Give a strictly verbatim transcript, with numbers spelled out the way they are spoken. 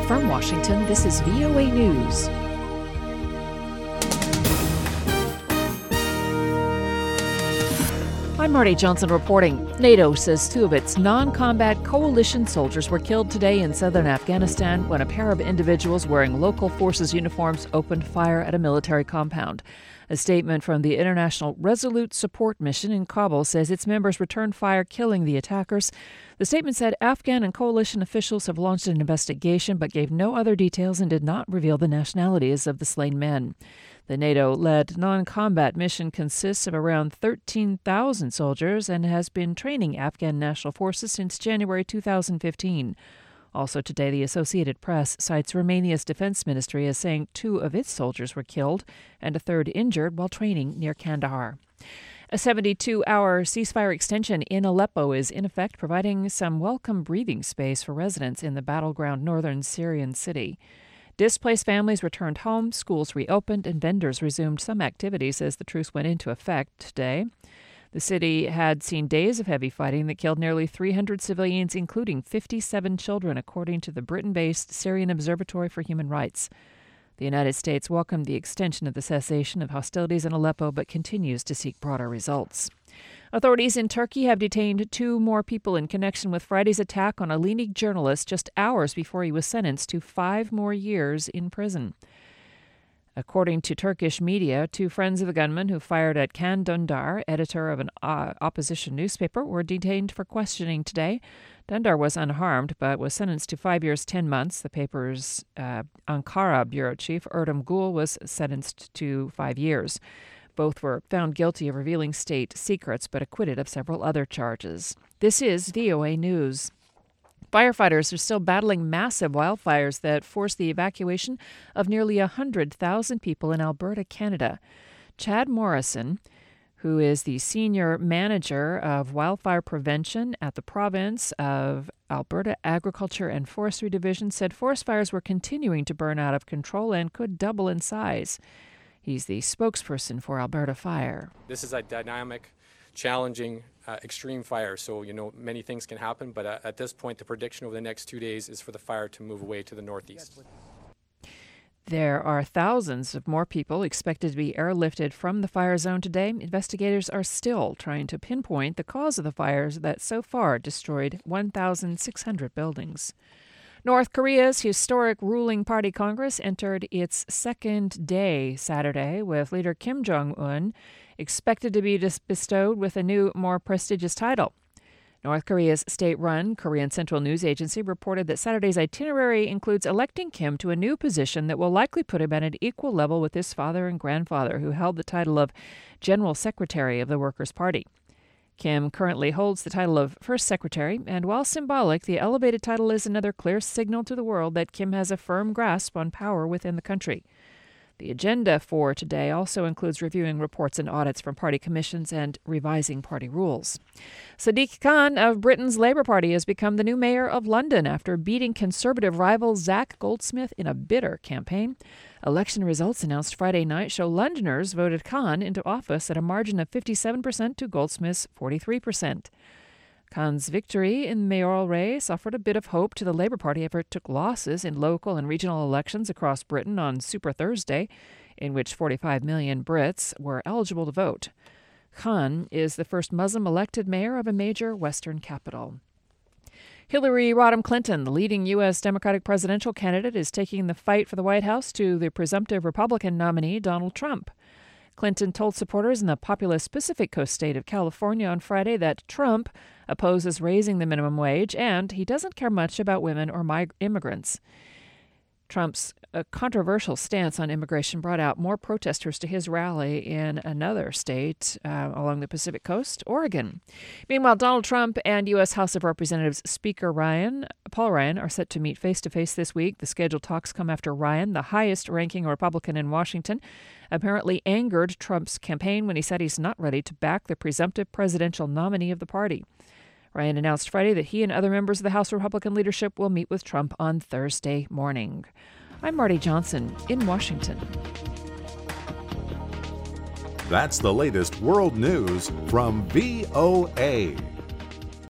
From Washington, this is V O A News. I'm Marty Johnson reporting. NATO says two of its non-combat coalition soldiers were killed today in southern Afghanistan when a pair of individuals wearing local forces uniforms opened fire at a military compound. A statement from the International Resolute Support Mission in Kabul says its members returned fire, killing the attackers. The statement said Afghan and coalition officials have launched an investigation but gave no other details and did not reveal the nationalities of the slain men. The NATO-led non-combat mission consists of around thirteen thousand soldiers and has been training Afghan national forces since January two thousand fifteen. Also today, the Associated Press cites Romania's defense ministry as saying two of its soldiers were killed and a third injured while training near Kandahar. A seventy-two hour ceasefire extension in Aleppo is in effect, providing some welcome breathing space for residents in the battleground northern Syrian city. Displaced families returned home, schools reopened, and vendors resumed some activities as the truce went into effect today. The city had seen days of heavy fighting that killed nearly three hundred civilians, including fifty-seven children, according to the Britain-based Syrian Observatory for Human Rights. The United States welcomed the extension of the cessation of hostilities in Aleppo, but continues to seek broader results. Authorities in Turkey have detained two more people in connection with Friday's attack on a leading journalist just hours before he was sentenced to five more years in prison. According to Turkish media, two friends of the gunman who fired at Can Dündar, editor of an uh, opposition newspaper, were detained for questioning today. Dündar was unharmed but was sentenced to five years, ten months. The paper's uh, Ankara bureau chief, Erdem Gül, was sentenced to five years. Both were found guilty of revealing state secrets but acquitted of several other charges. This is V O A News. Firefighters are still battling massive wildfires that forced the evacuation of nearly one hundred thousand people in Alberta, Canada. Chad Morrison, who is the senior manager of wildfire prevention at the province of Alberta Agriculture and Forestry Division, said forest fires were continuing to burn out of control and could double in size. He's the spokesperson for Alberta Fire. This is a dynamic, challenging, uh, extreme fire. So, you know, many things can happen, but uh, at this point, the prediction over the next two days is for the fire to move away to the northeast. There are thousands of more people expected to be airlifted from the fire zone today. Investigators are still trying to pinpoint the cause of the fires that so far destroyed one thousand six hundred buildings. North Korea's historic ruling party Congress entered its second day Saturday, with leader Kim Jong-un expected to be bestowed with a new, more prestigious title. North Korea's state-run Korean Central News Agency reported that Saturday's itinerary includes electing Kim to a new position that will likely put him at an equal level with his father and grandfather, who held the title of General Secretary of the Workers' Party. Kim currently holds the title of First Secretary, and while symbolic, the elevated title is another clear signal to the world that Kim has a firm grasp on power within the country. The agenda for today also includes reviewing reports and audits from party commissions and revising party rules. Sadiq Khan of Britain's Labour Party has become the new mayor of London after beating Conservative rival Zach Goldsmith in a bitter campaign. Election results announced Friday night show Londoners voted Khan into office at a margin of fifty-seven percent to Goldsmith's forty-three percent. Khan's victory in the mayoral race offered a bit of hope to the Labour Party after it took losses in local and regional elections across Britain on Super Thursday, in which forty-five million Brits were eligible to vote. Khan is the first Muslim-elected mayor of a major Western capital. Hillary Rodham Clinton, the leading U S Democratic presidential candidate, is taking the fight for the White House to the presumptive Republican nominee, Donald Trump. Clinton told supporters in the populous Pacific Coast state of California on Friday that Trump opposes raising the minimum wage and he doesn't care much about women or mig- immigrants. Trump's uh, controversial stance on immigration brought out more protesters to his rally in another state uh, along the Pacific Coast, Oregon. Meanwhile, Donald Trump and U S House of Representatives Speaker Ryan, Paul Ryan, are set to meet face-to-face this week. The scheduled talks come after Ryan, the highest-ranking Republican in Washington, apparently angered Trump's campaign when he said he's not ready to back the presumptive presidential nominee of the party. Ryan announced Friday that he and other members of the House Republican leadership will meet with Trump on Thursday morning. I'm Marty Johnson in Washington. That's the latest world news from V O A.